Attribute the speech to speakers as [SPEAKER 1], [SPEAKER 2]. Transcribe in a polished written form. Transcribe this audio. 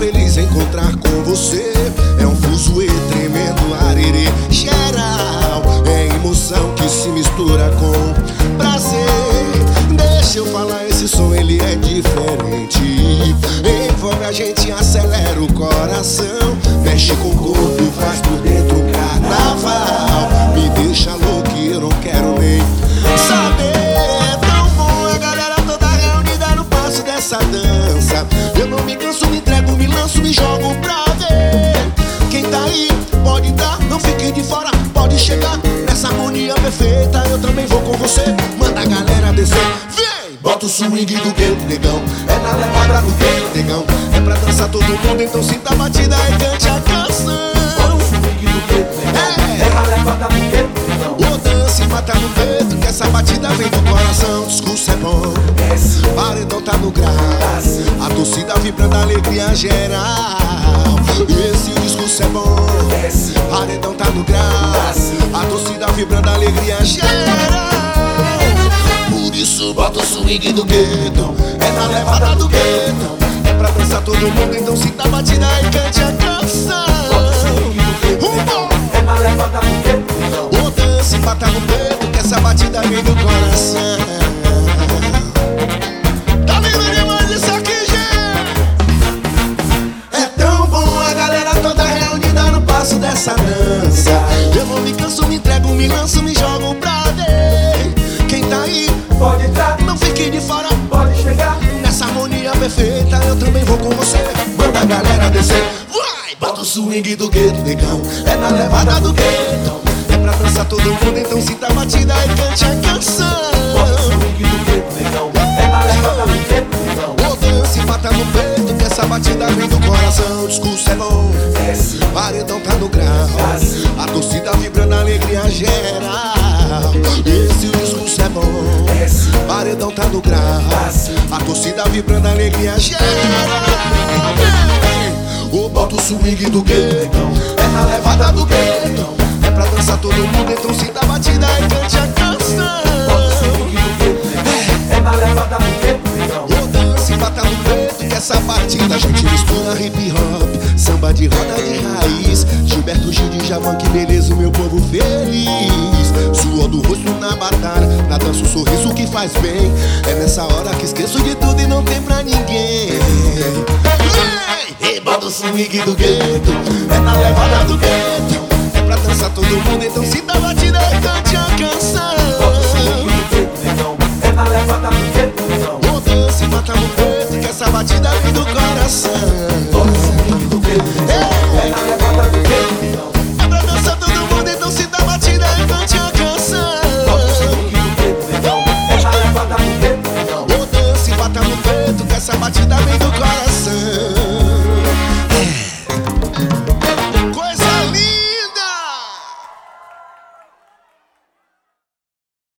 [SPEAKER 1] feliz em encontrar com você. É um fuzuê tremendo, arerê geral. É emoção que se mistura com prazer. Deixa eu falar, esse som ele é diferente. Envolve a gente, acelera o coração. Mexe com o corpo, faz por dentro um carnaval. Me deixa louco e eu não quero nem saber. É tão bom a galera toda reunida no passo dessa dança. Eu não me canso, me entrego, me lanço, me jogo pra ver. Quem tá aí pode dar, não fique de fora, pode chegar. Nessa harmonia perfeita eu também vou com você. Manda a galera descer, vem! Bota o swing do gueto, negão. É na levada do gueto, negão. É pra dançar todo mundo, então sinta a batida e cante a canção.
[SPEAKER 2] Bota o swing do gueto, negão. É na levada do gueto, negão.
[SPEAKER 1] O dance mata no peito, que essa batida vem do coração. O discurso é bom,
[SPEAKER 2] Desce,
[SPEAKER 1] paredão tá no grau. A torcida vibrando, alegria geral. Esse discurso é bom,
[SPEAKER 2] desce,
[SPEAKER 1] paredão tá no grau. A torcida vibrando, alegria geral. Por isso bota o swing do gueto. É na levada do gueto. É pra dançar todo mundo, então sinta a batida e cante a canção.
[SPEAKER 2] bota o swing do gueto, negão. É na levada do gueto, negão.
[SPEAKER 1] O dance bata no peito, que essa batida vem do coração. Tá lindo demais isso aqui, gente. É tão bom a galera toda reunida no passo dessa dança. Eu não me canso, me entrego, me lanço, me jogo pra ver. Quem tá aí
[SPEAKER 2] Pode entrar,
[SPEAKER 1] não fique de fora.
[SPEAKER 2] pode chegar.
[SPEAKER 1] Nessa harmonia perfeita eu também vou com você. Manda a galera descer, vai! Bota o swing do gueto, negão. É na levada do gueto. É pra dançar todo mundo, então sinta a batida e cante a canção.
[SPEAKER 2] Bota o swing do gueto, negão. É na levada do gueto, negão.
[SPEAKER 1] O dance mata no peito, que essa batida vem do coração. O discurso é bom,
[SPEAKER 2] Desce,
[SPEAKER 1] paredão tá no grau. A torcida vibrando, alegria geral. Esse discurso é bom,
[SPEAKER 2] desce,
[SPEAKER 1] paredão tá no grau. A torcida vibrando, alegria geral. O bota o swing do gueto. É na levada do gueto. É pra dançar todo mundo, então sinta a batida e cante a canção.
[SPEAKER 2] bota o swing do gueto, negão. É na levada do gueto, negão.
[SPEAKER 1] O dance bata no peito, que essa batida a gente mistura hip hop, samba de roda de raiz. Gilberto Gil de Javan, que beleza, o meu povo feliz. Suor do rosto na batalha, na dança o sorriso que faz bem. É nessa hora que esqueço de tudo e não tem pra ninguém. Ei, bota o swing do gueto. É na levada do gueto. É pra dançar todo mundo, então sinta a batida e cante a canção.